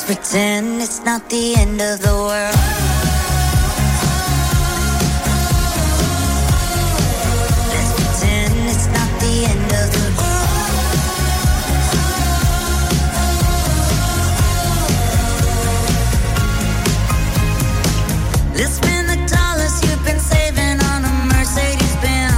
pretend it's not the end of the world. Let's pretend it's not the end of the world. Let's spend the dollars you've been saving on a Mercedes Benz.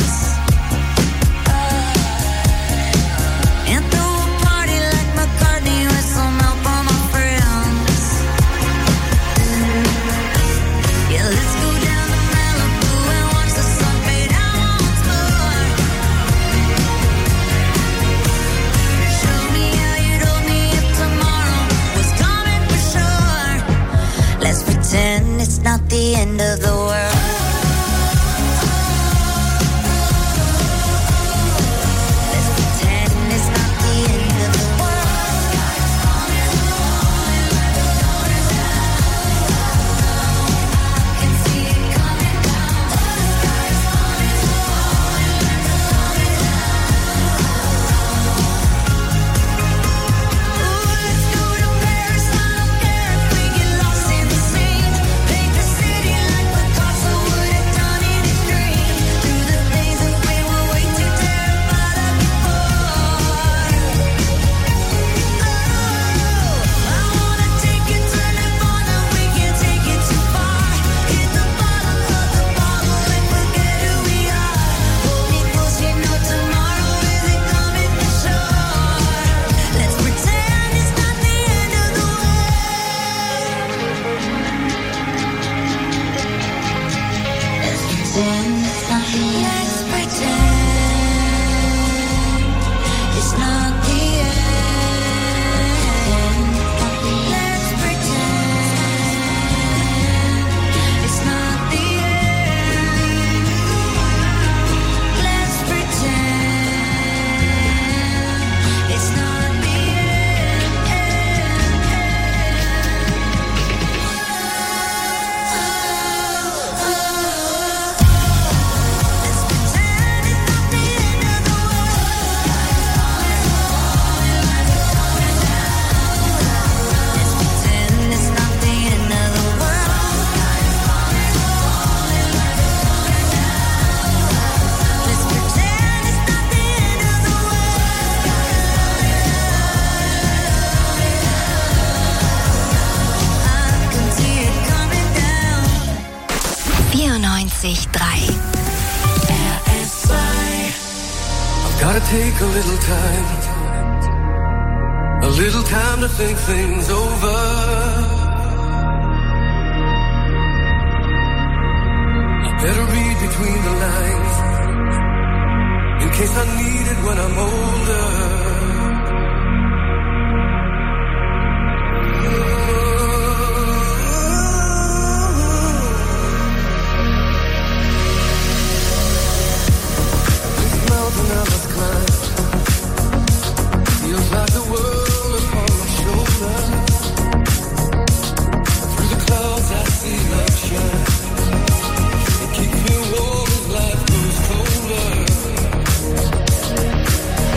It's not the end of the world. Let's pretend it's not the end of the world. I can see it coming down. The sky is falling, ooh, let's go to Paris. I don't care if we get lost in the sea. Take a little time to think things over. I better read between the lines in case I need it when I'm older. Keep you warm as life goes colder.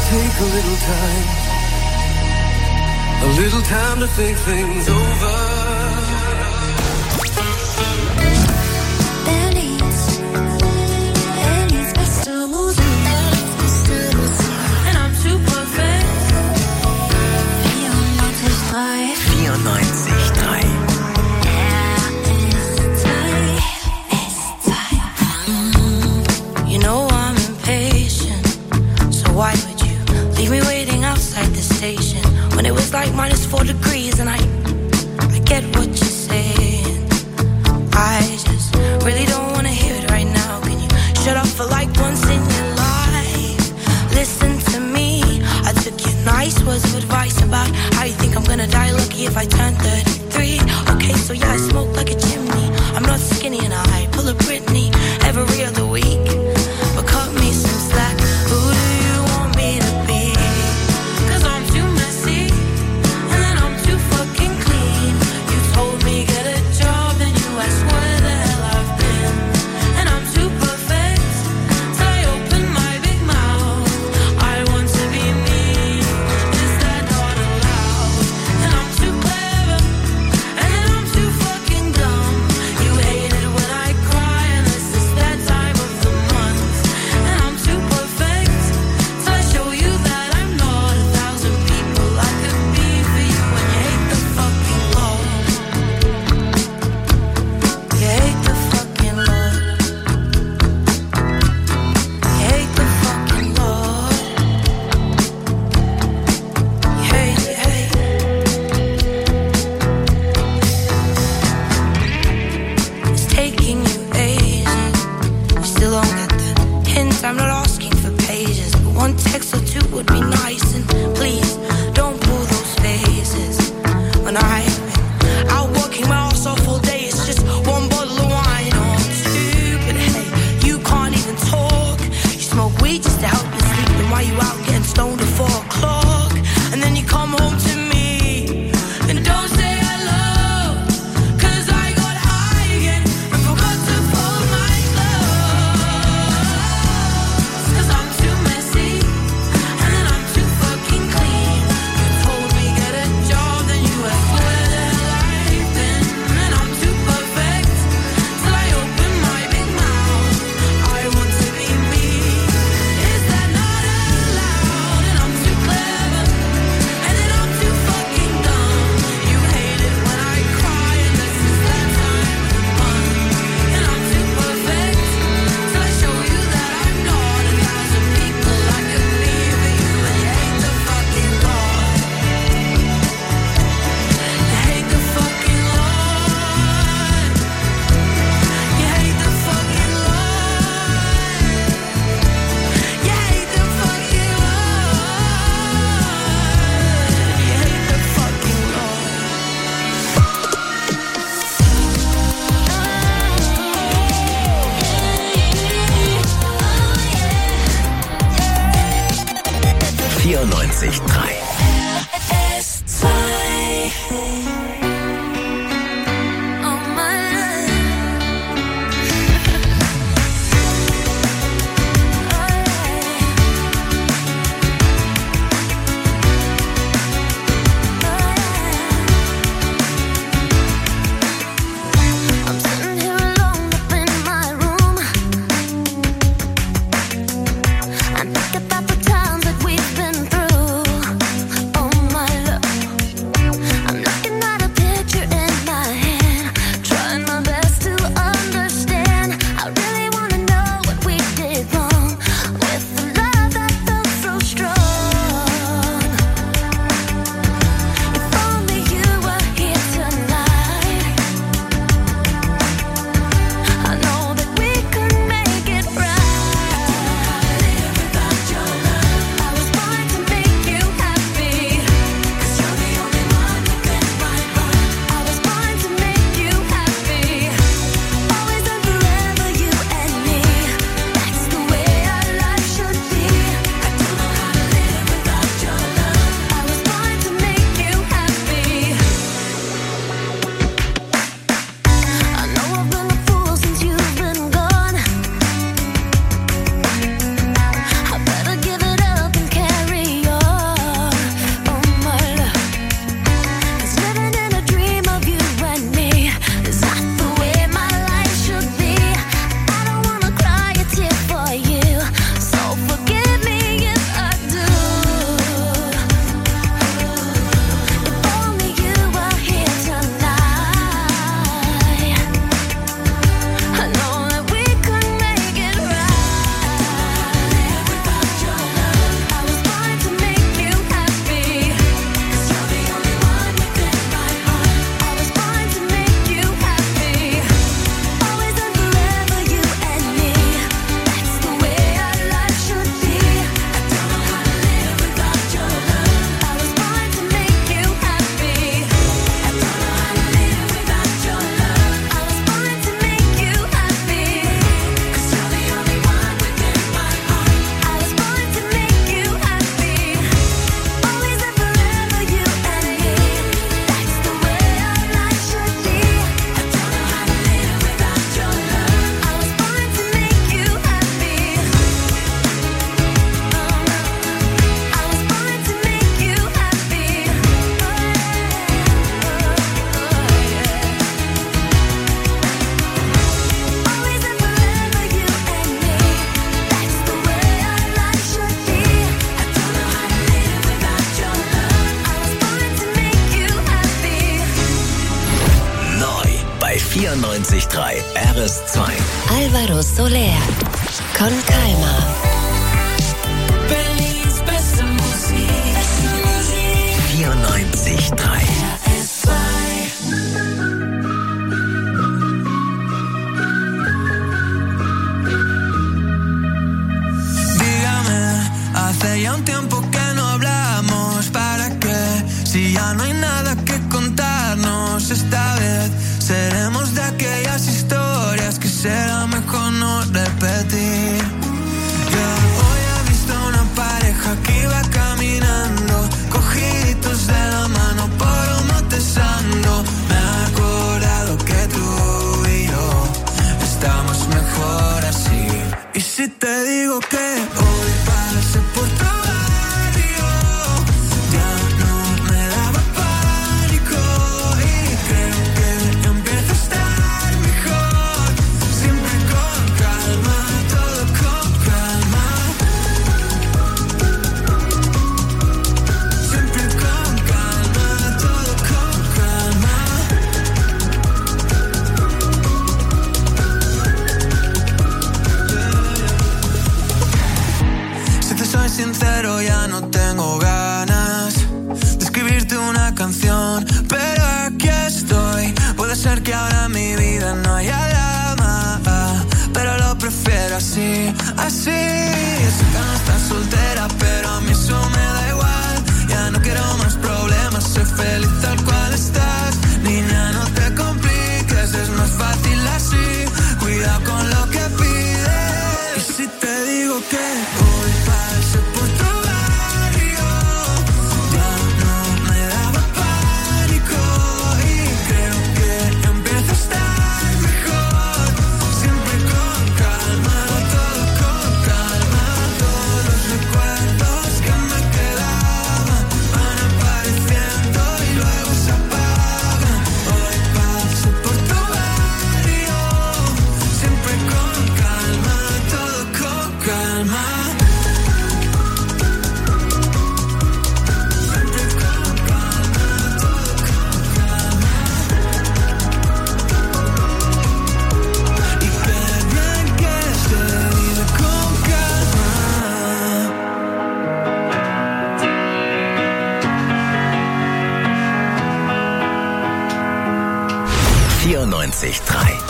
take a little time to think things over. Denny's festivals and I'm too perfect. 94.3. You know I'm impatient, so why would you leave me waiting outside the station when it was like -4 degrees? And I get what you're saying. I just really don't want to hear it right now. Can you shut up for like once in your life? Listen to me. I took your nice words of advice about how you think I'm gonna die lucky if I turn 33. Okay, so yeah, I smoke like a chimney. I'm not skinny and I pull a Britney every other week. But cut me some slack. Who do you want me to be? 'Cause I'm too messy and then I'm too fucking clean. You told me get a job and you asked where the hell I've been. And I'm too perfect till I open my big mouth. I want to be me. Is that not allowed? And I'm too clever and then I'm too fucking dumb. You hate it when I cry and this is that time of the month. And I'm too perfect till I show you that I'm not 1,000 people I could be for you. And you hate the fucking Lord. You hate the fucking Lord. You hate the fucking Lord. You hate. It's taking you ages. You still don't get the hint. I'm not asking for pages, but one text or two would be nice. And please don't pull those faces. When I've been out working my ass off all day, it's just one bottle of wine or two. But hey, you can't even talk. You smoke weed just to help you sleep. Then why you out getting stoned at 4 o'clock? And then you come home to me and don't say hello. 'Cause I got high again and forgot to fold my clothes. 'Cause I'm too messy and then I'm too fucking clean. You told me get a job, then you asked where the hell I've been. And I'm too perfect till I open my big mouth. I want to be me. Is that not allowed? And I'm too clever and then I'm too fucking dumb. You hate it when I cry and this is that time of the month. And I'm too perfect till I show you that I'm not 1,000 people I could be for you. And you hate the fucking Lord. You hate the fucking Lord. You hate the fucking Lord. You hate the fucking Lord. You hate the fucking Lord. 94.3. S2. Oh my I'm sitting here alone up in my room. I think about the times that we've been through. Oh my love, I'm looking at a 94.3 RS2. Alvaro Soler, Con Calma. Berlins beste Musik. 94.3 RS2. Hace ya un tiempo que no hablamos, ¿para qué? Si ya no hay nada que contarnos, esta vez seremos de aquellas historias que será mejor no repetir. Yo hoy he visto una pareja que iba caminando, cogiditos de la mano por un Montesano. Me he acordado que tú y yo estamos mejor así. Y si te digo que hoy pasé por tu barrio, ya no me daba pánico y creo que empieza a estar mejor. Siempre con calma, todo con calma. Siempre con calma, todo con calma. Si te soy sincero, ya no tengo ganas de escribirte una canción, pero aquí estoy. Puede ser que ahora en mi vida no haya drama, pero lo prefiero así, así. Sé que no estás soltera, pero a mí eso me da igual. Ya no quiero más problemas, soy feliz tal cual estás. Niña, no te compliques, es más fácil así. Cuidado con lo que pides. Y si te digo que hoy pasé por tu barrio, ya no me daba pánico y creo que empieza a estar mejor. Siempre con calma, todo con calma. Todos los recuerdos que me quedaban van apareciendo y luego se apagan. Hoy paso por tu barrio, siempre con calma, todo con calma. Siempre con calma, todo con calma. Y qué bien que se vive con calma. 94.3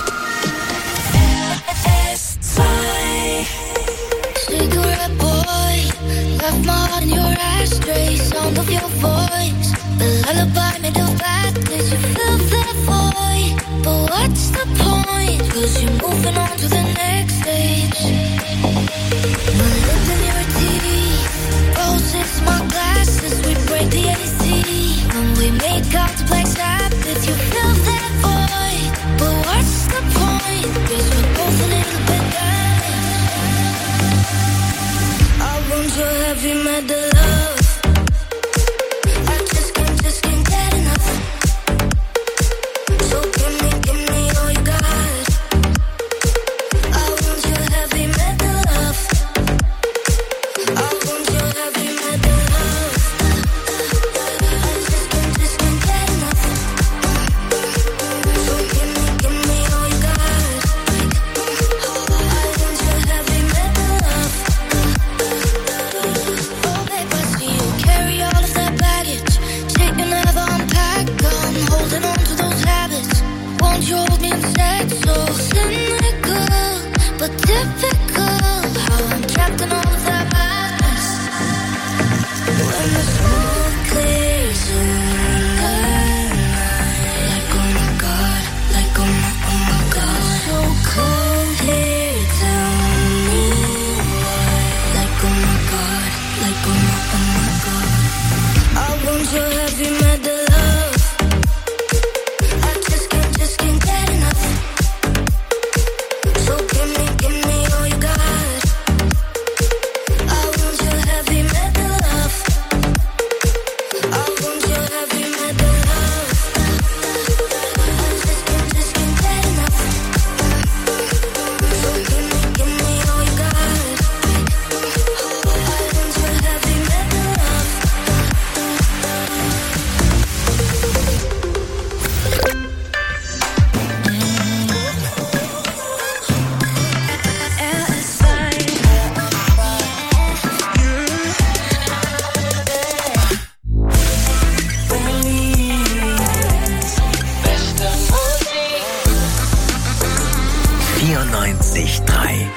Cigarette boy, left my heart in your ashtray. Sound of your voice, the lullaby made of badness. You fill that void, but what's the point? 'Cause you're moving on to the next stage. My lips in your teeth, roses, my glasses. We break the AC when we make out to Black Sabbath. You fill that void, but what's the point? 'Cause we're both a little bit damaged. I want your heavy metal love. I just can't get enough. So give me all you got. I want your heavy metal love. I want your heavy metal love. I just can't get 94.3.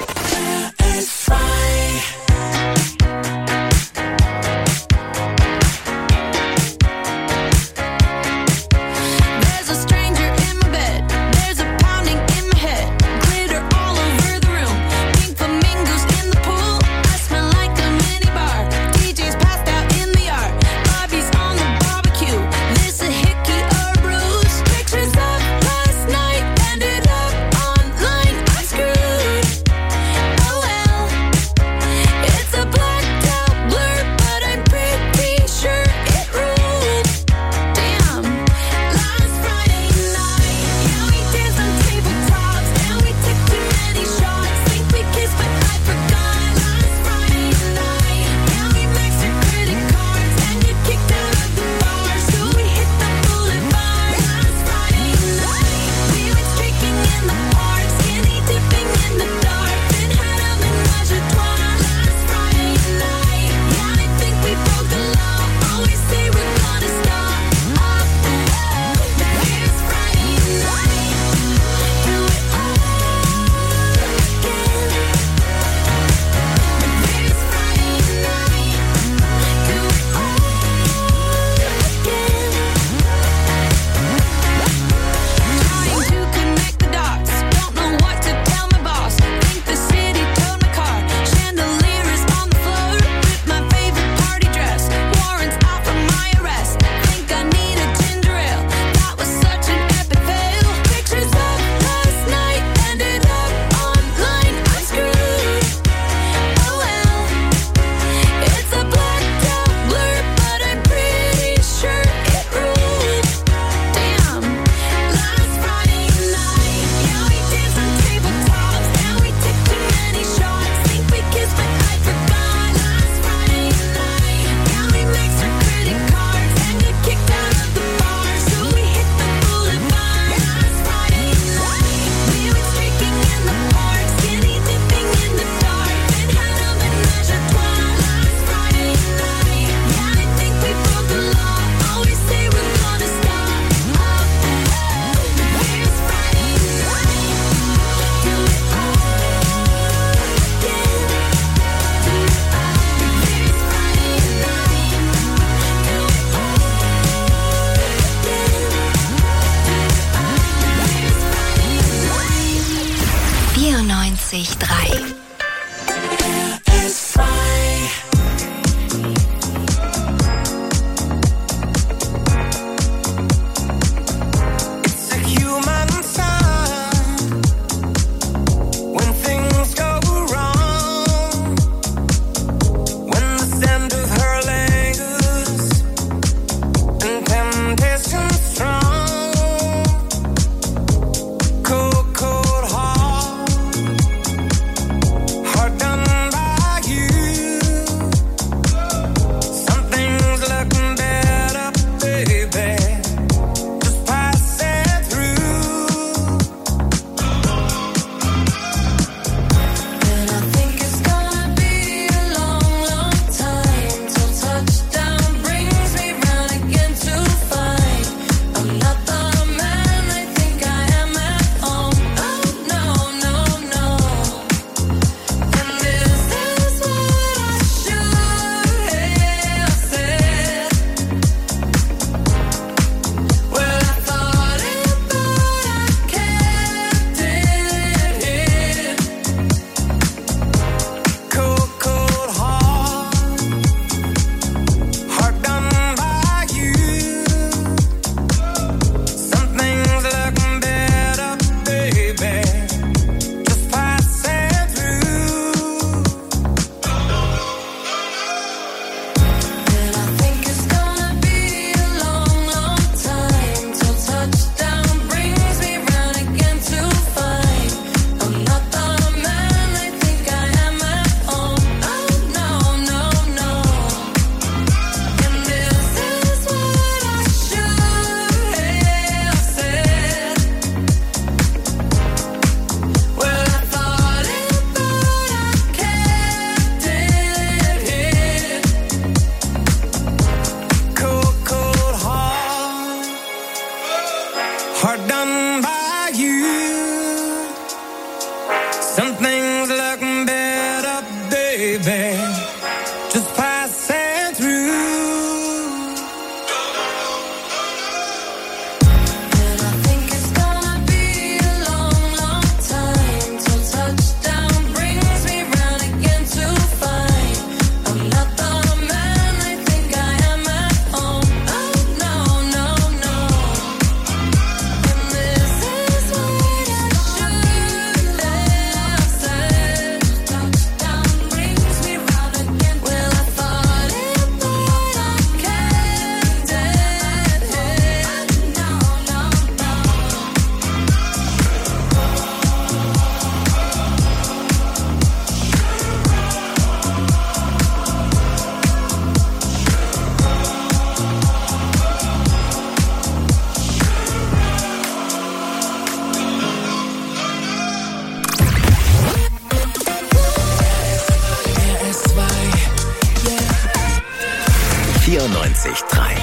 94.3.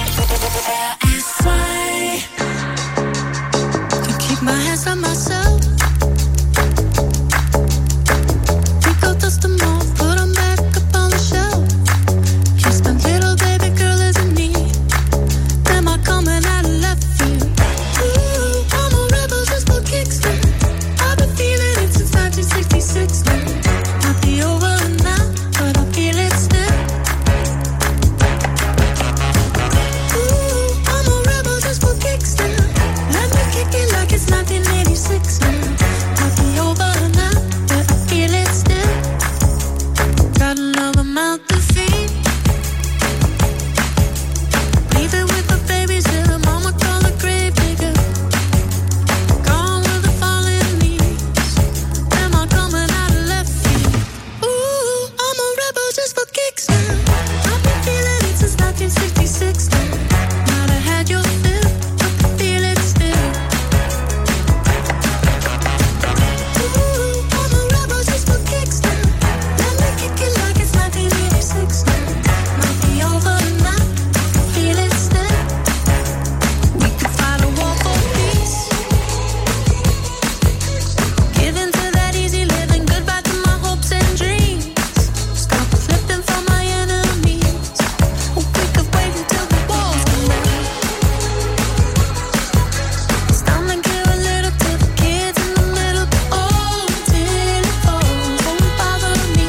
Keep my hands on myself. Pick out dust them off, put them back up on the shelf. Just my little baby girl isn't me. Am I coming out of left field? Ooh, I'm a rebel just for kicks now. I've been feeling it since 1966 now. Might be over now, but I feel it still. Ooh, I'm a rebel just for kicks now. Let me kick it like it's 1986 now. Might be over now, but I feel it still. Got another mouth to feed. Leave it with the babies till the mama call the grave digger. Gone with the fallen leaves. Am I coming out of left field? Ooh, I'm a rebel just for kicks now. I've been feeling it since 1966 now. Might have had your fill, but I feel it still. Ooh, I'm a rebel just for kicks now. Let me kick it like it's 1986 now. Might be over now, I feel it still. We could fight a war for peace. Give in to that easy living, goodbye to my hopes and dreams. Stop flipping for my enemies. We could wait until the walls come down. It's time to give a little to the kids in the middle. Oh, till it falls, won't bother me.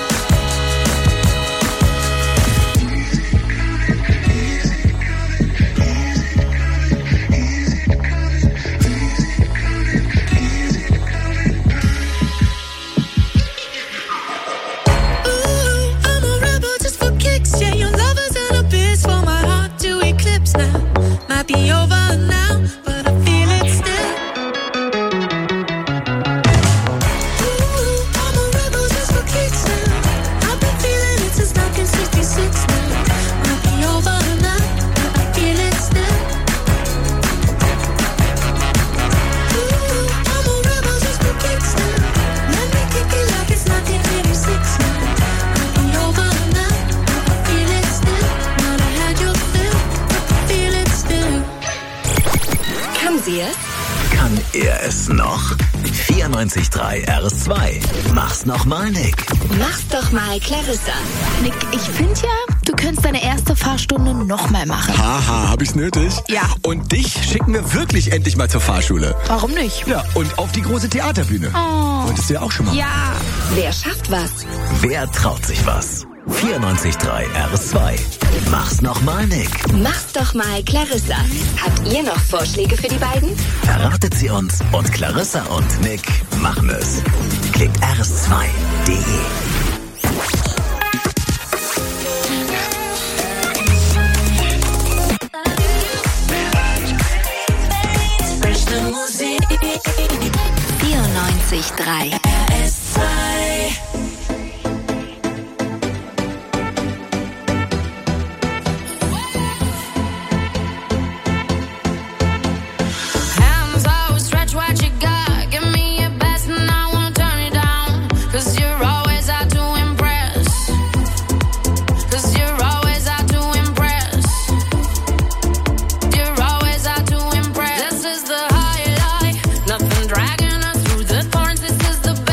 Ooh, I'm a rebel just for kicks. Yeah, your love is an abyss for my heart to eclipse now. Might be over now, but I feel it still. Ooh, I'm a rebel just for kicks now. I've been feeling it since 1966 now. Might be over now, but I feel it still. Ooh, I'm a rebel just for kicks now. Let me kick it like it's 1986 now. Might be over now, but I feel it still. Might have had your fill, but I feel it still. Kann sie es? Kann er es noch? 94.3 R2. Mach's nochmal, Nick. Mach's doch mal, Clarissa. Nick, ich finde ja, du könntest deine erste Fahrstunde nochmal machen. Haha, hab ich's nötig? Ja. Und dich schicken wir wirklich endlich mal zur Fahrschule. Warum nicht? Ja, und auf die große Theaterbühne. Oh. Wolltest du ja auch schon mal. Ja. Wer schafft was? Wer traut sich was? 94.3 R2. Mach's nochmal, Nick. Mach's doch mal, Clarissa. Habt ihr noch Vorschläge für die beiden? Verratet sie uns und Clarissa und Nick machen es. Klickt rs2.de. Beste Musik. 94.3 RS2. Hands out, stretch what you got. Give me your best and I won't turn it down. 'Cause you're always out to impress. 'Cause you're always out to impress. You're always out to impress. This is the highlight. Nothing dragging us through the thorns. This is the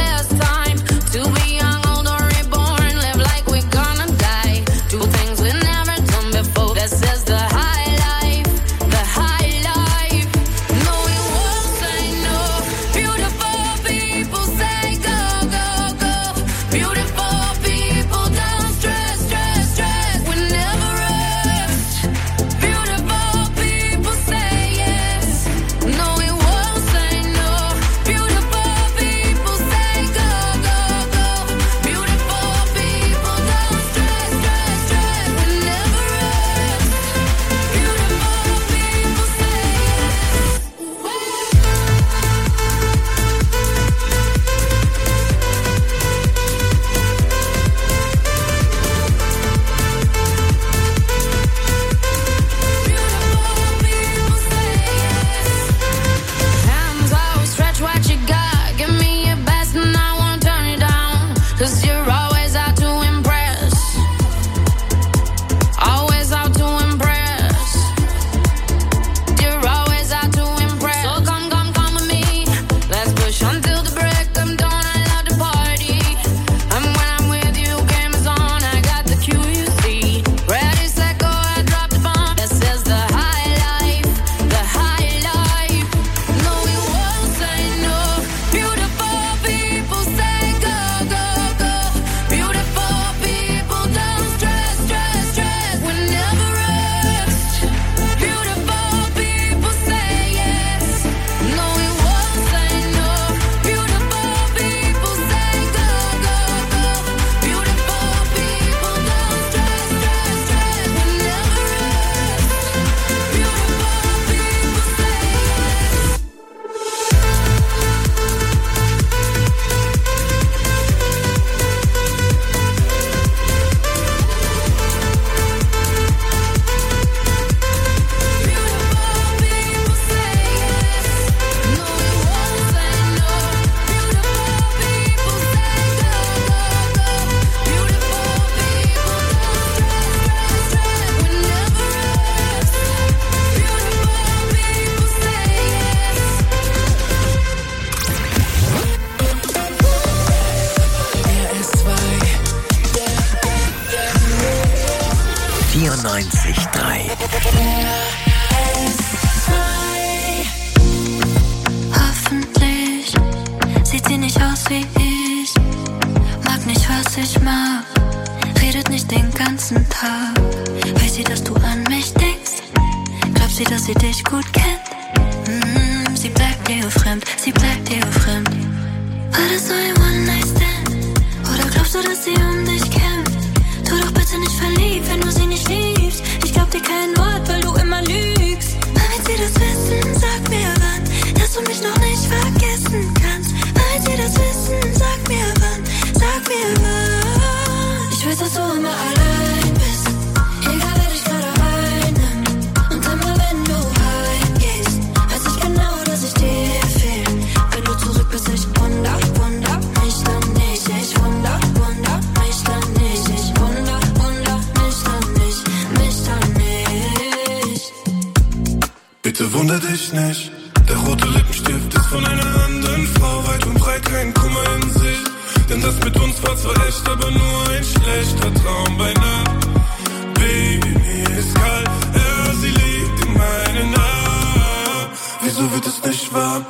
Hoffentlich sieht sie nicht aus wie ich, mag nicht, was ich mag, redet nicht den ganzen Tag. Weiß sie, dass du an mich denkst? Glaubt sie, dass sie dich gut kennt? Sie bleibt dir fremd, sie bleibt dir fremd. War das so ein One-Night-Stand? Oder glaubst du, dass sie um dich kämpft? Tu doch bitte nicht verliebt, wenn du sie nicht liebst. Ich glaub dir kein Wort, weil du immer lügst. Wann wird sie das wissen? Sag mir wann, dass du mich noch nicht vergessen kannst. Wann wird sie das wissen? Sag mir wann, sag mir wann. Ich weiß, dass du immer allein bist, egal wer dich gerade einnimmt. Und immer wenn du heimgehst, weiß ich genau, dass ich dir fehl. Wenn du zurück bist, ich wunder mich dann nicht. Ich wunder mich dann nicht. Ich wunder mich dann nicht. Bitte wunder dich nicht, der rote Lippenstift ist von einer anderen Frau. Weit und breit kein Kummer in sich, denn das mit uns war zwar echt, aber nur ein schlechter Traum bei Nacht. Baby, mir ist kalt, ja, sie liegt in meinen Armen. Wieso wird es nicht warm?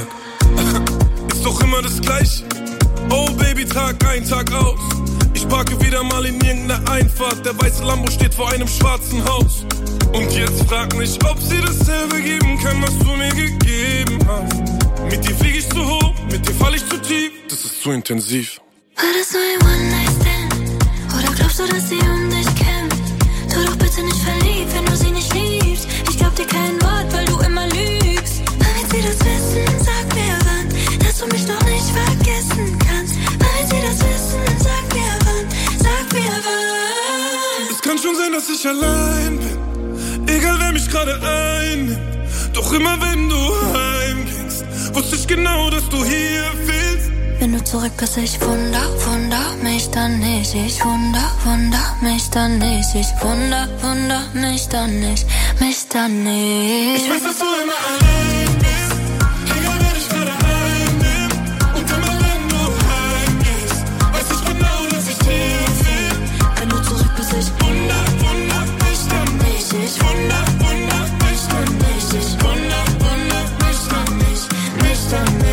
Fuck. Ist doch immer das Gleiche. Oh Baby, Tag ein, Tag aus. Ich parke wieder mal in irgendeiner Einfahrt. Der weiße Lambo steht vor einem schwarzen Haus. Und jetzt frag mich, ob sie dasselbe geben kann, was du mir gegeben hast. Mit dir flieg ich zu hoch, mit dir fall ich zu tief. Das ist zu intensiv. War das so ein One-Night-Stand? Oder glaubst du, dass sie um dich kämpft? Tu doch bitte nicht verliebt, wenn du sie nicht liebst. Ich glaub dir kein Wort, weil du immer lügst. Wann wird sie das wissen? Sag mir wann, dass du mich noch nicht vergessen kannst. Wann wird sie das wissen? Sag mir wann, sag mir wann. Es kann schon sein, dass ich allein bin, egal wer mich gerade einnimmt. Doch immer wenn du heimgingst, wusste ich genau, dass du hier fehlst. Wenn du zurück bist, ich wunder mich dann nicht. Ich wunder mich dann nicht. Ich wunder mich dann nicht. Ich weiß, dass du immer allein bist, egal wer dich gerade einnimmt. Und immer wenn du heimgehst, weiß ich genau, dass ich dir fehl. Wenn du zurück bist, ich wunder mich dann nicht. Ich wunder mich dann nicht. Ich wunder mich dann nicht.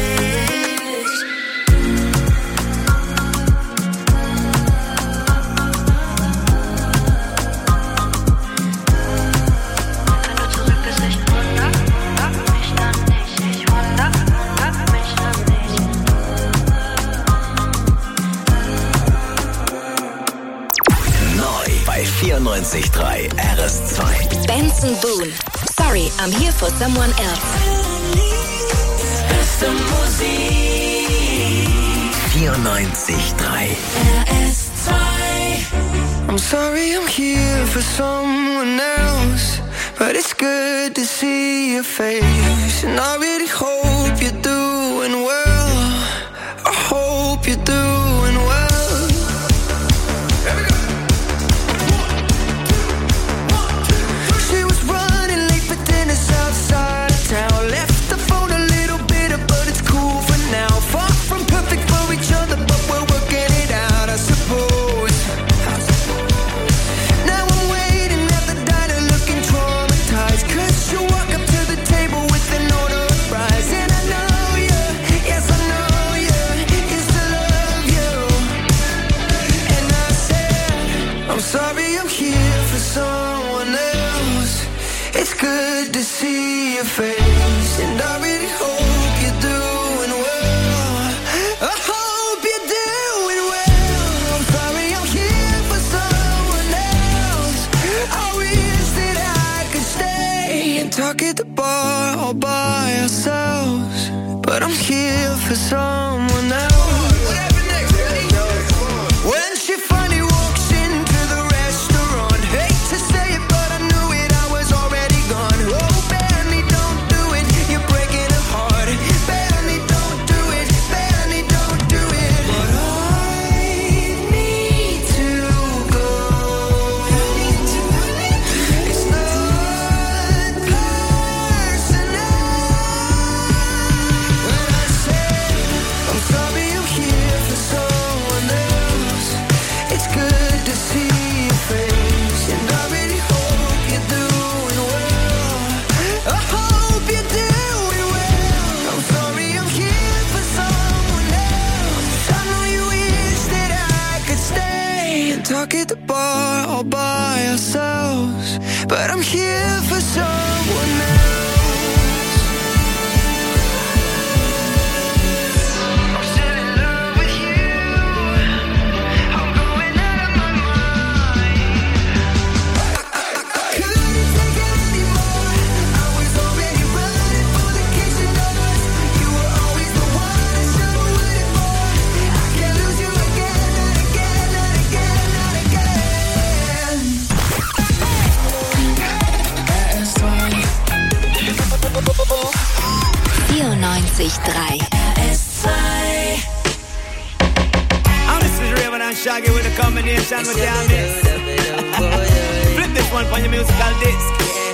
Neu bei 94.3 RS2. Benson Boone. Sorry, I'm here for someone else. 94.3 I'm sorry I'm here for someone else, but it's good to see your face. And I really hope you're doing well. I hope you're doing well. She was running late for dinner outside of town. Left the phone a little bitter, but it's cool for now. Far from perfect for each other, but we're working it out, I suppose. Now I'm waiting at the diner looking traumatized, 'cause you walk up to the table with an order of fries. And I know you, yes I know you, used to love you. And I said, I'm sorry I'm here for someone else. It's good to see your face, and I really hope you're doing well. I hope you're doing well. I'm sorry I'm here for someone else. I wish that I could stay and talk at the bar all by ourselves, but I'm here for someone else. When she finally walks into the restaurant, hate to say it, but I knew it, I was already gone. Oh, Benny, don't do it, you're breaking her heart. Benny, don't do it, Benny, don't do it. But I need to go. It's not personal. When I say I'm sorry I'm here here for someone else. Shaggy with a combination with your miss. Flip this one for your musical disc.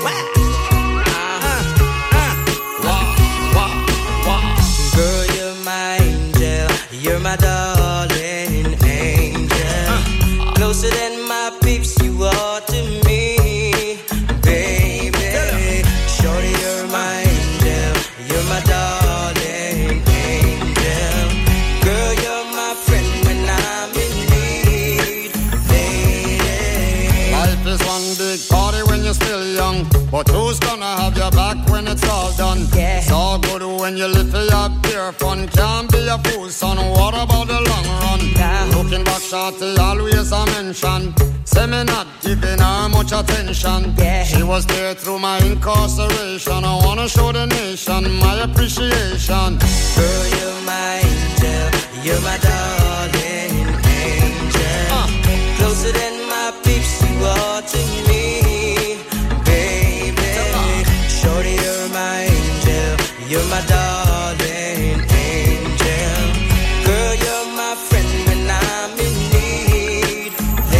Girl, you're my angel. You're my darling angel. Closer than my peeps, you are to me, baby. Shorty, you're my angel. You're my darling angel. Girl, you're my friend when I'm in need, lady. Life is one big party when you're still young, but who's gonna have your back when it's all done? Yeah. It's all good when you live for your pure fun. Can't be a fool, son. What about the long run? Yeah. Looking back, shorty, always a mention. Say me not giving her much attention. Yeah. She was there through my incarceration. I wanna show the nation my appreciation. Girl, you're my angel. You're my darling angel. Closer than my peeps, you are to me, baby. Shorty, you're my angel. You're my darling angel. Girl, you're my friend when I'm in need,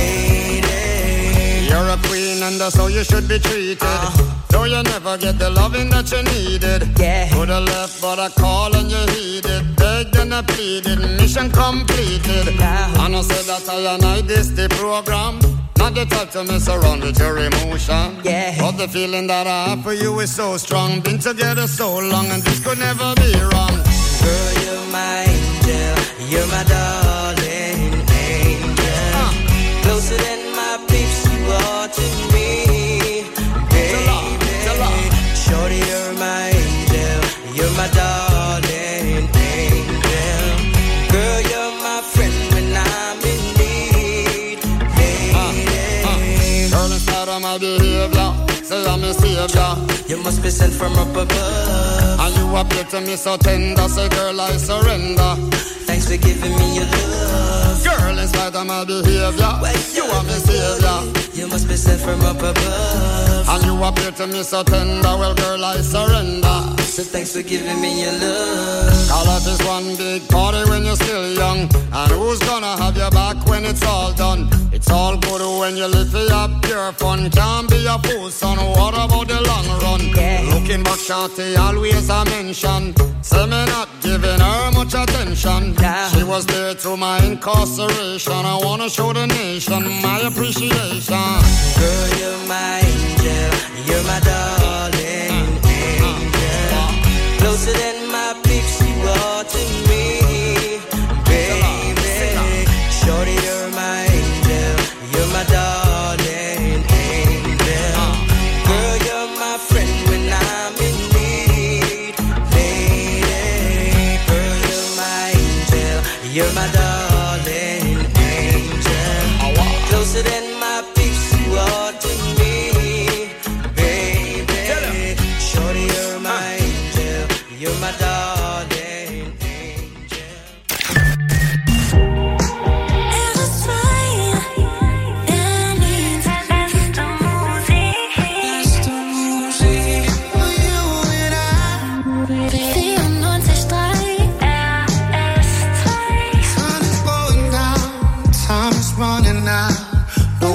lady. You're a queen and that's how you should be treated. Though you never get the loving that you needed. Yeah. Could have left but I called and you heeded. Begged and I pleaded, mission completed. And I said that I and I this the program. Not the type to mess around with your emotion. Yeah. But the feeling that I have for you is so strong. Been together so long and this could never be wrong. Girl, you're my angel. You're my darling angel. Closer than my peeps, you are to me, baby. Shorty, you're my angel. You're my darling angel. Girl, you're my friend when I'm in need, lady. Girl, in spite of my behavior, say I'm a savior. You must be sent from up above. And you appear to me so tender. Say girl, I surrender. Thanks for giving me your love. Girl, in spite of my behavior, you are my savior. You must be sent from up above. And you appear to me so tender. Well, girl, I surrender. So thanks for giving me your love. Call life is one big party when you're still young. And who's gonna have your back when it's all done? It's all good when you live for your pure fun. Can't be a fool, son. What about the long run? Yeah. Looking back, shorty, always a mention. Say me not giving her much attention. Nah. She was there through my incarceration. I wanna show the nation my appreciation. Girl, you're my angel. You're my darling angel. Closer than my peeps, you are to me, baby. Shorty, you're my angel. You're my darling angel. Girl, you're my friend when I'm in need, lady. Girl, you're my angel. You're my darling angel. Closer than my peeps, you are to me, baby. Shorty, you're my angel. You're my darling angel. Running out, no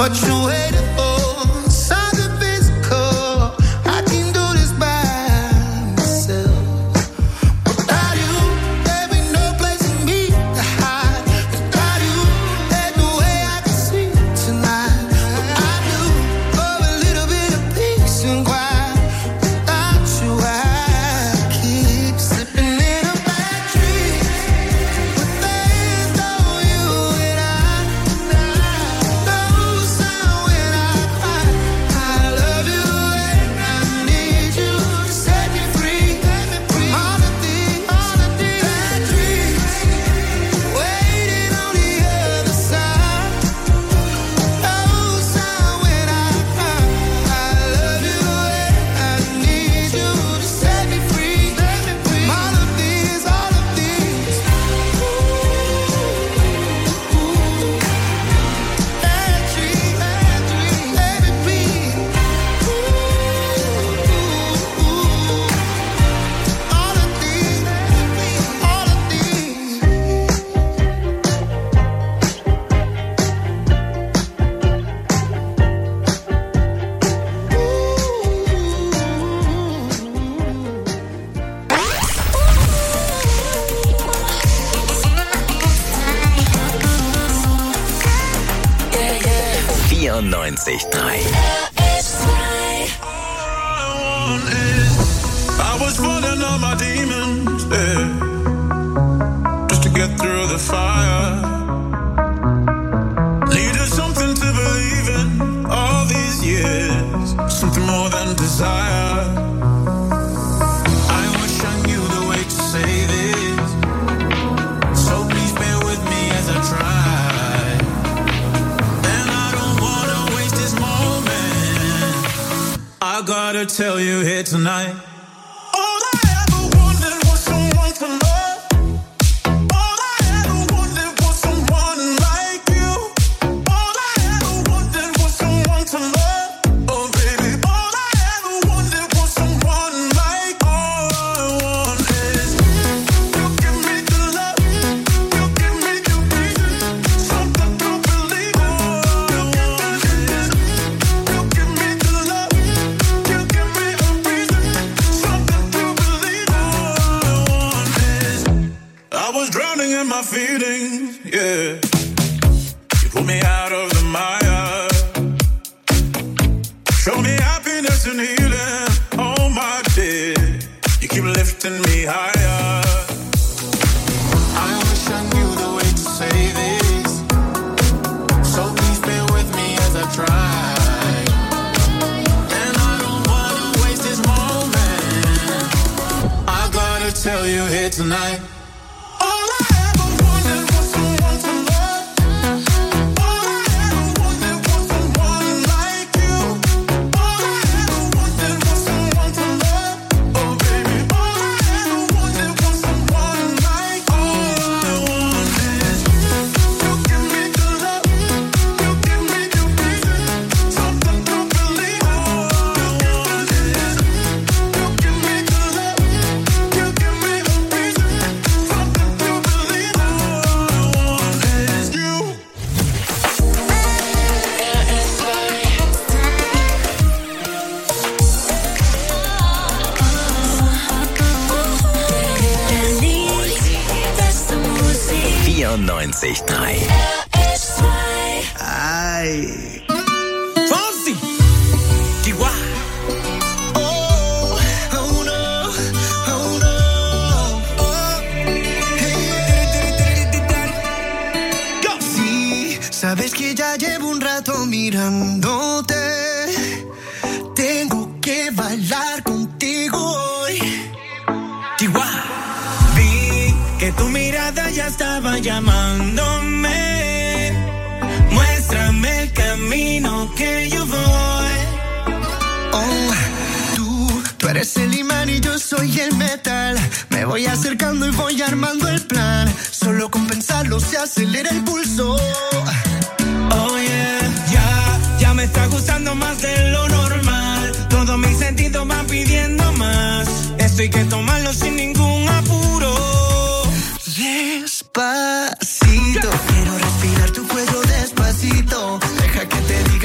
what you waiting for? Something physical. I can do this by myself. Without you, there be no place for me to hide. Without you, there's no way I can sleep tonight. I do for a little bit of peace and quiet. Without you, I keep slipping in a bad dream. But there's no you and I. No sound when I cry. I love you and I need you to set me free. All of these bad dreams waiting on the other side. No sound when I cry. I love you and I need you to set me free. All of these bad dreams, let me be. All of these. Yeah. 94.3. I was falling on my demons, yeah, just to get through the fire. Needed something to believe in all these years, something more than desire. I wish I knew the way to say this, so please bear with me as I try. And I don't wanna waste this moment. I gotta tell you here tonight. All I ever wanted was someone to love. All I ever wanted was someone like you. All I ever wanted was someone to love. Oh baby, all I ever wanted was someone like. All I want is you give me the love, you give me the reason, something to believe. All I want is you give me the love, you give me a reason, something to believe. All I want is I was drowning in my feelings, yeah. You pulled me out of the mire, show me happiness and healing. Oh my dear, you keep lifting me higher. I wish I knew the way to say this, so please bear with me as I try. And I don't wanna waste this moment. I gotta tell you here tonight. All I ever wanted was someone to love. All I ever wanted was someone like you. All I ever wanted was someone to love. Oh baby, all I ever wanted was someone like. All I want is you give me the love, you give me the reason, something to believe. All I want is you give me the love, you give me the reason, something to believe. All I want is you. Beste Musik. 94.3. Ay. Fonsi. Chihuahua. Oh, oh no, oh no. Oh. Sí, sabes que ya llevo un rato mirándote. Tengo que bailar contigo hoy. Chihuahua. Vi que tu mirada ya estaba llamándome. Muéstrame el camino que yo voy. Oh, tú eres el imán y yo soy el metal. Me voy acercando y voy armando el plan. Solo con pensarlo se acelera el pulso. Oh yeah, ya me está gustando más de lo normal. Todos mis sentidos van pidiendo más. Esto hay que tomarlo sin ningún apuro. Despacito, quiero respirar tu cuello despacito. Deja que te diga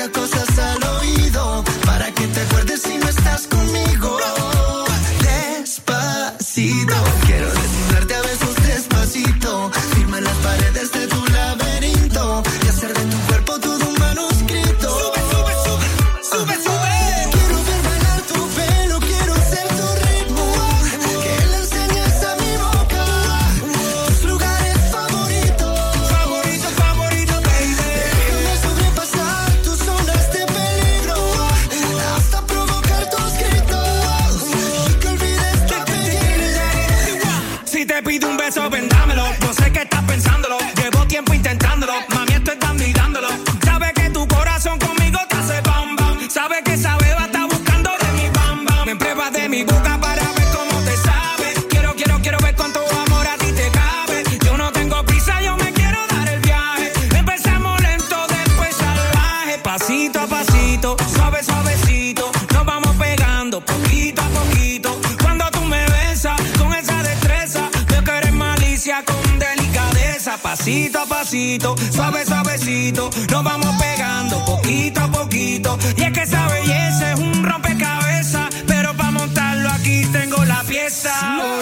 pasito a pasito, suave suavecito, nos vamos pegando poquito a poquito. Y es que esa belleza es un rompecabezas, pero para montarlo aquí tengo la pieza.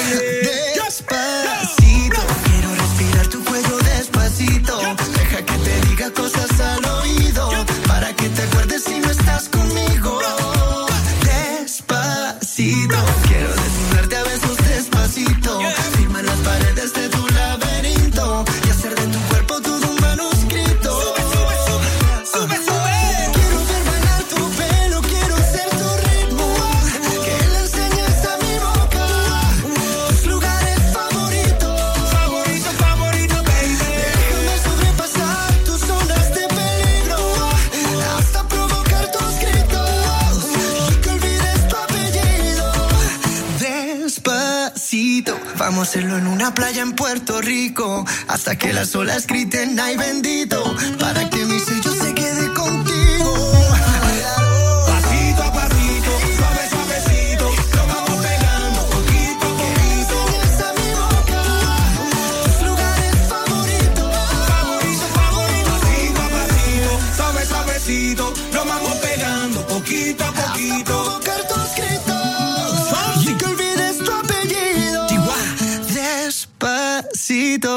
Despacito, quiero respirar tu cuello despacito. Deja que te diga cosas al oído, para que te acuerdes si no estás conmigo. Despacito, quiero desnudarte a besos despacito. Firma las paredes de tu laberinto y hacer de tu cuerpo todo un manuscrito. Sube, sube. Quiero ver bailar tu pelo, quiero ser tu ritmo. Que le enseñes a mi boca tus lugares favoritos. Favorito, baby. Déjame sobrepasar tus zonas de peligro hasta provocar tus gritos y que olvides tu apellido. Despacito, vamos a hacerlo en una playa en Puerto Rico hasta que las olas griten ay bendito, para que mi sello se quede contigo. Pasito a pasito, suave suavecito, nos vamos pegando poquito a poquito. Enseñas a mi boca tus lugares favoritos. Favorito, pasito a pasito, suave suavecito, nos vamos pegando poquito a poquito. Provocar tus gritos y que olvides tu apellido. Despacito.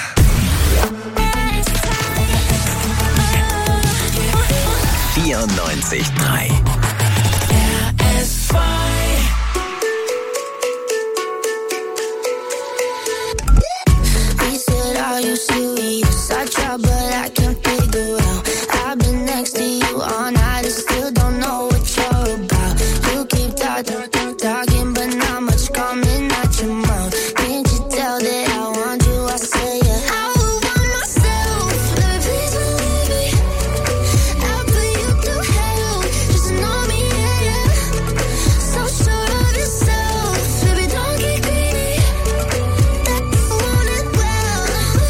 He said, are you serious? I tried, but I can't figure out. I've been next to you all night and still don't know what you're about. You keep talking, but not much coming out your mouth. Can't you tell that I want you? I say yeah. I would want myself, baby, please believe me. I'll put you through hell, just know me, yeah, yeah. So sure of yourself, baby, don't get greedy. Want it well,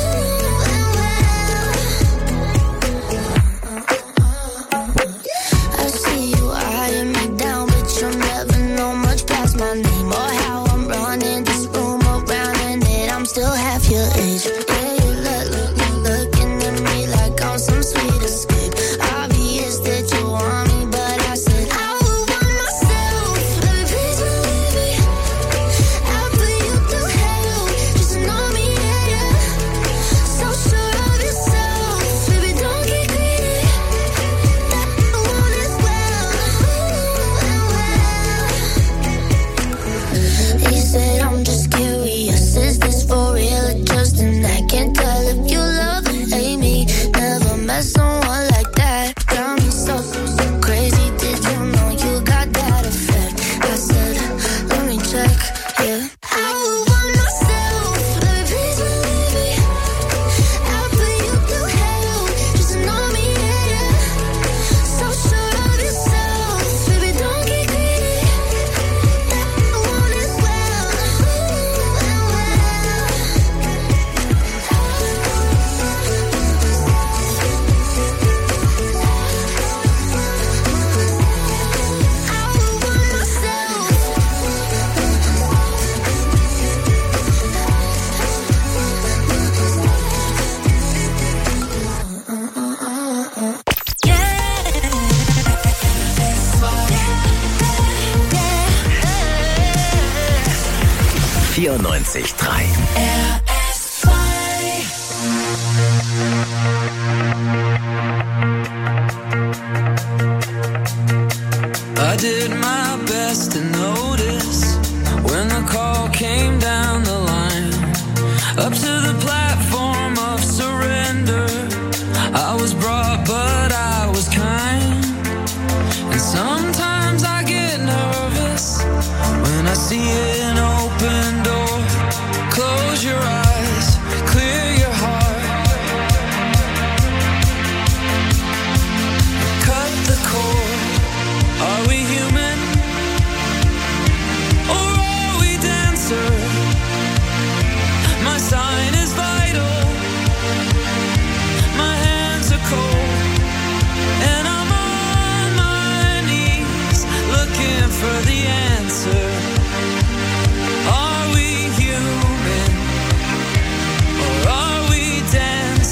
I see you eyeing me down, but you'll never know much past my name or how I'm running this room around and that I'm still half your age. Yeah, you looking at me like I'm some sweet escape. Obvious that you want me, but I said I would want myself, baby, please believe me. I'll put you through hell, just know me, yeah, yeah. So sure of yourself, baby, don't get greedy. Want it well. He said, I'm just curious, is this for real or just an act? Can't tell if you love or hate me. Never met someone like that. Got me so crazy, did you know you got that effect? I said, let me check, yeah. I would want myself, baby, please believe me. I'll put you through hell, just know me, yeah, yeah. So sure of yourself, baby, don't get greedy. Want it well. I would want myself. Yeah. 94.3. I did my best to notice when the call came down the line. Up to the platform of surrender, I was brought, but I was kind. And sometimes I get nervous when I see an open door. Close your eyes, clear your heart. Cut the cord. Are we human? Or are we dancer? My sign is vital. My hands are cold. And I'm on my knees looking for the answer. Are we human? Or are we dancing?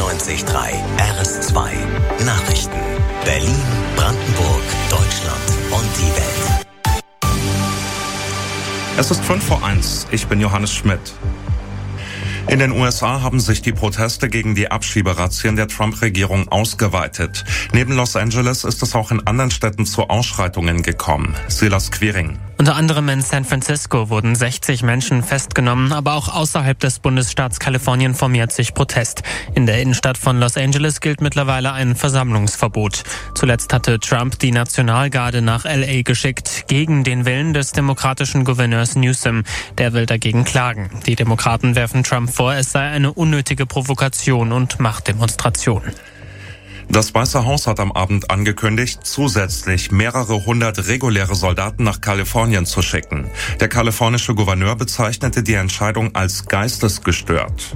94.3 RS2 Nachrichten. Berlin, Brandenburg, Deutschland und die Welt. Es ist 5:01. Ich bin Johannes Schmidt. In den USA haben sich die Proteste gegen die Abschieberazzien der Trump-Regierung ausgeweitet. Neben Los Angeles ist es auch in anderen Städten zu Ausschreitungen gekommen. Silas Quiring. Unter anderem in San Francisco wurden 60 Menschen festgenommen, aber auch außerhalb des Bundesstaats Kalifornien formiert sich Protest. In der Innenstadt von Los Angeles gilt mittlerweile ein Versammlungsverbot. Zuletzt hatte Trump die Nationalgarde nach L.A. geschickt, gegen den Willen des demokratischen Gouverneurs Newsom. Der will dagegen klagen. Die Demokraten werfen Trump vor, es sei eine unnötige Provokation und Machtdemonstration. Das Weiße Haus hat am Abend angekündigt, zusätzlich mehrere hundert reguläre Soldaten nach Kalifornien zu schicken. Der kalifornische Gouverneur bezeichnete die Entscheidung als geistesgestört.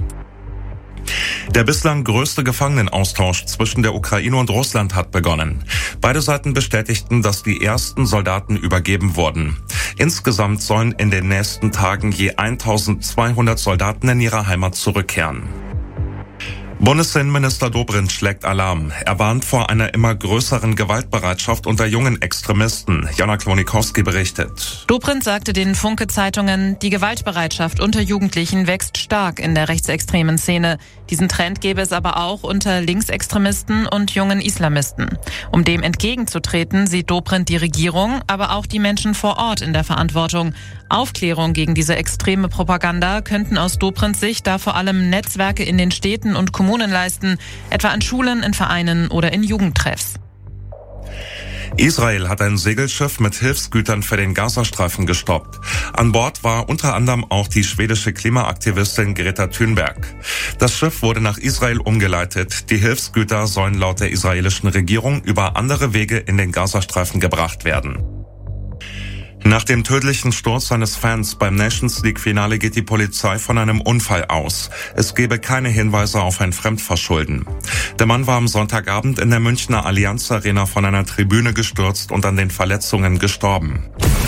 Der bislang größte Gefangenenaustausch zwischen der Ukraine und Russland hat begonnen. Beide Seiten bestätigten, dass die ersten Soldaten übergeben wurden. Insgesamt sollen in den nächsten Tagen je 1200 Soldaten in ihre Heimat zurückkehren. Bundesinnenminister Dobrindt schlägt Alarm. Er warnt vor einer immer größeren Gewaltbereitschaft unter jungen Extremisten. Jana Klonikowski berichtet. Dobrindt sagte den Funke-Zeitungen, die Gewaltbereitschaft unter Jugendlichen wächst stark in der rechtsextremen Szene. Diesen Trend gäbe es aber auch unter Linksextremisten und jungen Islamisten. Um dem entgegenzutreten, sieht Dobrindt die Regierung, aber auch die Menschen vor Ort in der Verantwortung. Aufklärung gegen diese extreme Propaganda könnten aus Dobrindts Sicht da vor allem Netzwerke in den Städten und Kommunen leisten, etwa an Schulen, in Vereinen oder in Jugendtreffs. Israel hat ein Segelschiff mit Hilfsgütern für den Gazastreifen gestoppt. An Bord war unter anderem auch die schwedische Klimaaktivistin Greta Thunberg. Das Schiff wurde nach Israel umgeleitet. Die Hilfsgüter sollen laut der israelischen Regierung über andere Wege in den Gazastreifen gebracht werden. Nach dem tödlichen Sturz seines Fans beim Nations League-Finale geht die Polizei von einem Unfall aus. Es gebe keine Hinweise auf ein Fremdverschulden. Der Mann war am Sonntagabend in der Münchner Allianz Arena von einer Tribüne gestürzt und an den Verletzungen gestorben.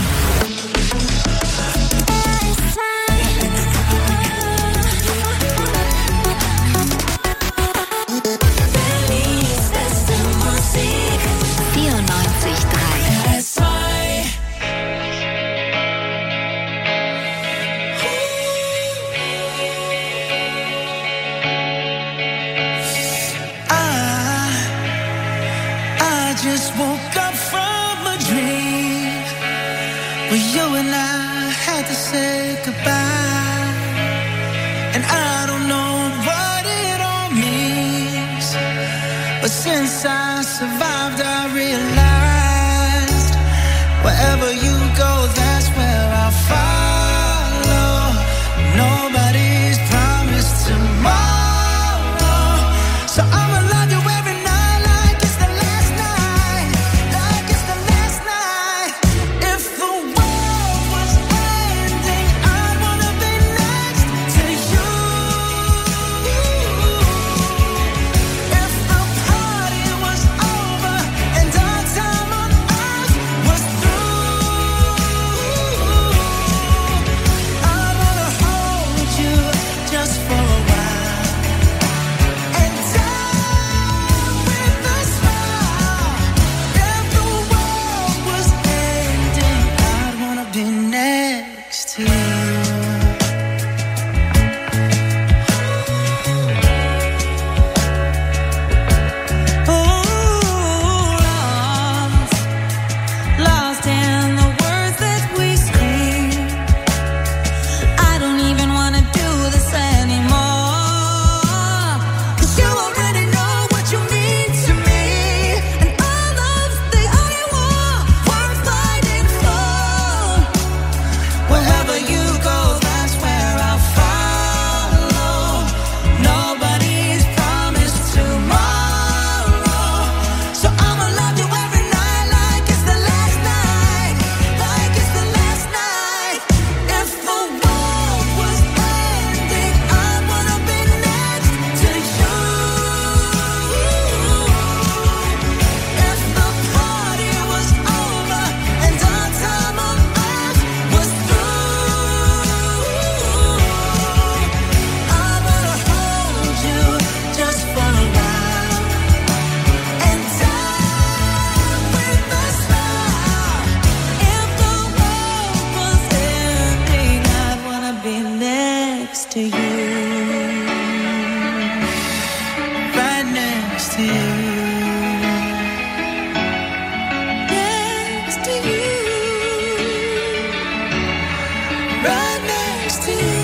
Just woke up from a dream where you and I had to say goodbye, and I don't know what it all means, but since I survived I realized wherever you go, that's where I'll follow. Nobody's promised tomorrow, so I'ma love you every night. Anymore. to you. Next to you. Right next to you.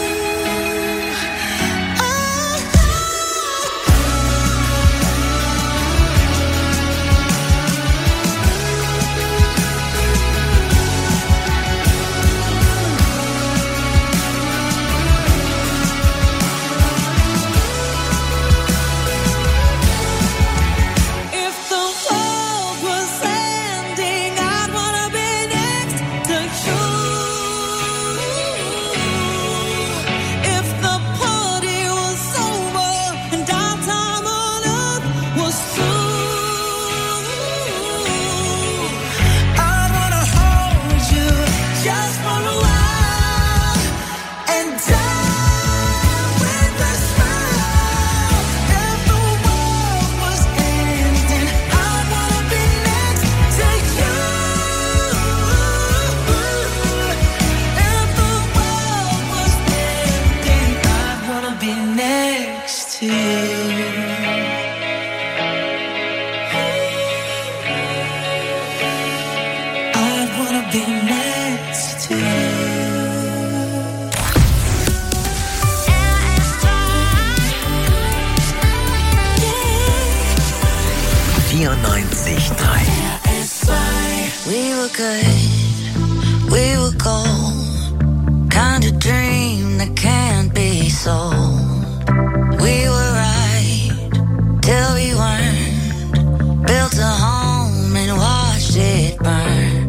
We were good, we were gold, kind of dream that can't be sold. We were right till we weren't, built a home and watched it burn.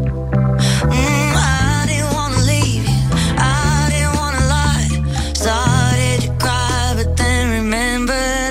I didn't wanna leave you, I didn't wanna lie. Started to cry, but then remembered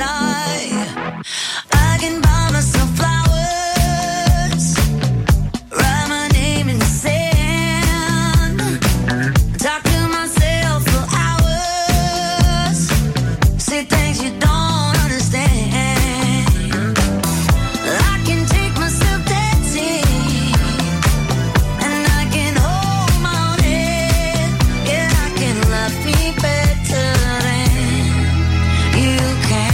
I can buy myself flowers, write my name in the sand, talk to myself for hours, say things you don't understand. I can take myself dancing, and I can hold my own head. Yeah, I can love me better than you can.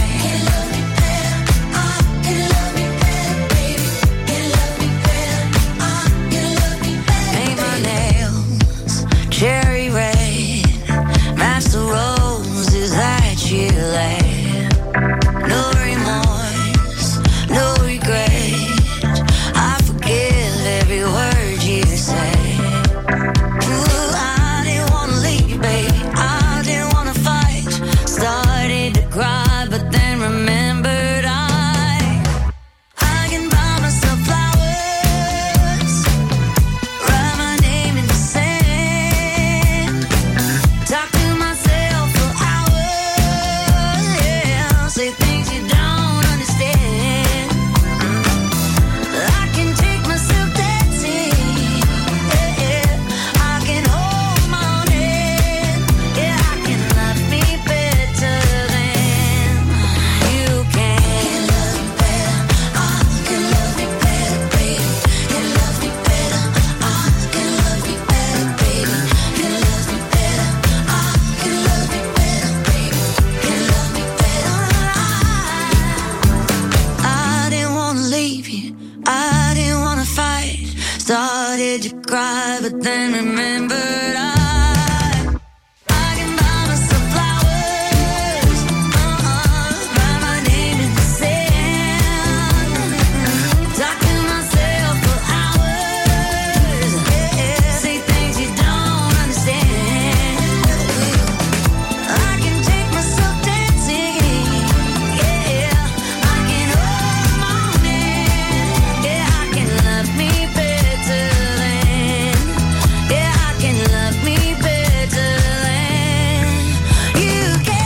Cherry red, match the roses that you laid. No remorse, no regret. I forgive every word you say. Ooh, I didn't wanna leave, baby. I didn't wanna fight. Started to cry, but then remembered I can buy myself flowers, write my name in the sand, talk to myself for hours, yeah, say things you don't understand. I can take myself dancing, yeah, I can hold my own head, yeah, I can love me better than you can. Love me better, I can love me better, baby. Can love me better, I can love me better, baby. Can love me better, I can love me better, baby. Can love me better. I didn't wanna leave you, I didn't wanna fight. Started to cry, but then remembered I can buy myself flowers, write my name in the sand, talk to myself for hours, yeah, say things you don't understand. I can take myself dancing, yeah, I can hold my own hand, yeah, I can love me better than, yeah, I can love me better than you can.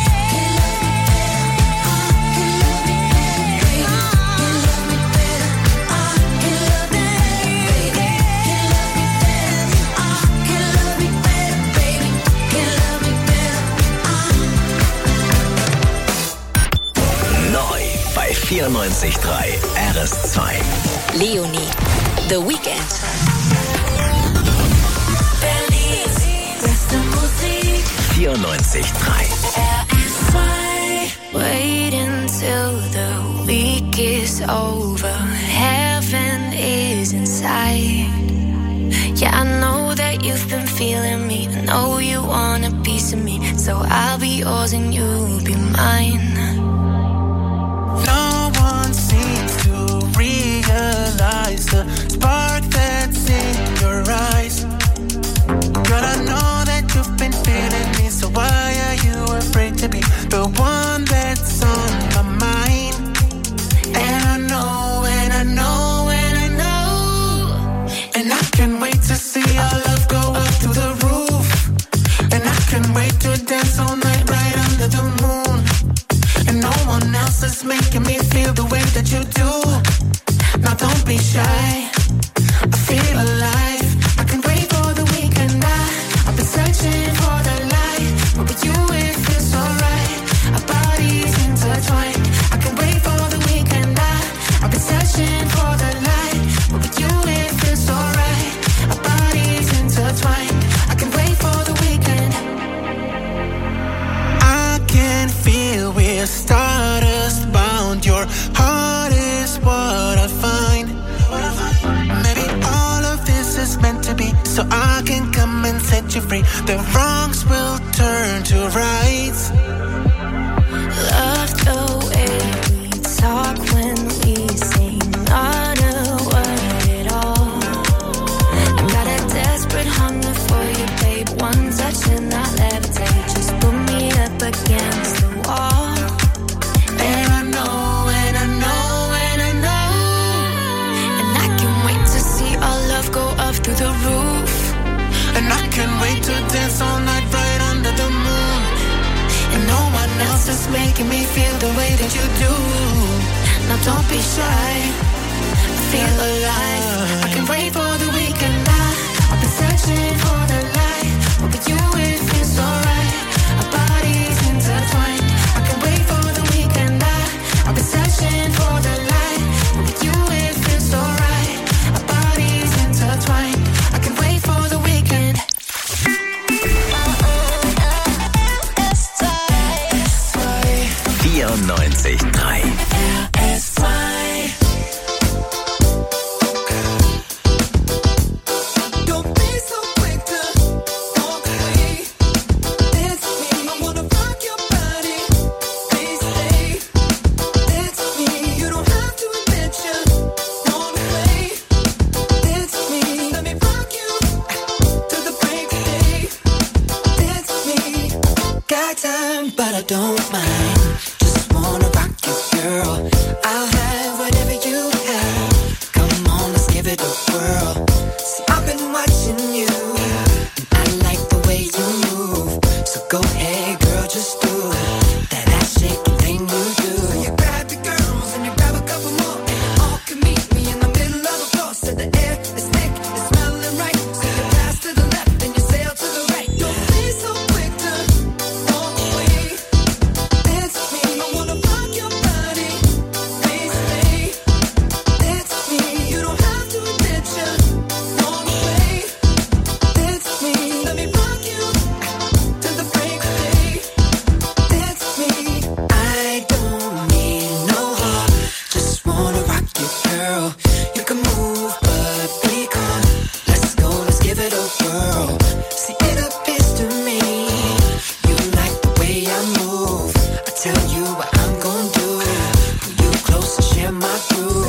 Neu bei 94.3 RS2. Leonie, The Weekend. Berlins beste Musik. 94.3. RS2. Wait until the weekend. over. Heaven is inside. Yeah, I know that you've been feeling me. I know you want a piece of me. So I'll be yours and you'll be mine. No one seems to realize the spark that's in your eyes. Girl, I know that you've been feeling me. So why are you afraid to be the one that's on my mind? And I know, and I know, and I know. And I can't wait to see our love go up to the roof. And I can't wait to dance all night right under the moon. And no one else is making me feel the way that you do. Now don't be shy, I feel alive. I can't wait for the weekend. I've been searching for the light, but with you it feels so right. Our bodies intertwined. I can't wait for the weekend. I've been searching for the light, but with you it feels so right. Our bodies intertwined. I can't wait for the weekend. I can feel we're stardust bound. Your heart is what I find. Maybe all of this is meant to be, so I can come and set you free. The wrongs will turn to rights. Love the way we talk when we say not a word at all. I got a desperate hunger for you, babe. One touch and I'll levitate. Just put me up against the wall. And I know, and I know, and I know. And I can't wait to see our love go up through the roof. And I can't wait to dance all night right under the moon. And no one else is making me feel the way that you do. Now don't be shy, I feel alive. I can't wait for the weekend. I've been searching for the light, but with you it feels so right. Our bodies intertwined. I can't wait for the weekend. I've been searching for the light, but with you it feels so right. Our bodies intertwined. I can't wait for the weekend. 94.3 Don't be so quick to walk away. Dance with me, I wanna rock your body. Please stay. Dance with me, you don't have to admit you want to play. Dance with me, let me rock you till the break of day. Dance with me, got time, but I don't mind. Just wanna rock you, girl. I'll have whatever you have. Come on, let's give it a whirl. See, I've been watching you, and I like the way you move. So go ahead, girl, just do that ass shaking thing you do. You grab your girls and you grab a couple more, and you all can meet me in the middle of the floor. So the air is thick, it's smelling right. So you pass to the left and you sail to the right. Don't be so quick to walk away. Dance with me, I wanna rock your body. Please stay. Dance with me, you don't have to admit you want to play. Dance with me, let me rock you till the break of day. Dance with me, I don't need no heart, just wanna rock you, girl. You can move, but be calm. Let's go, let's give it a whirl. See, it appears to me you like the way I move. I tell you what I'm gonna do. Pull you close and share my groove.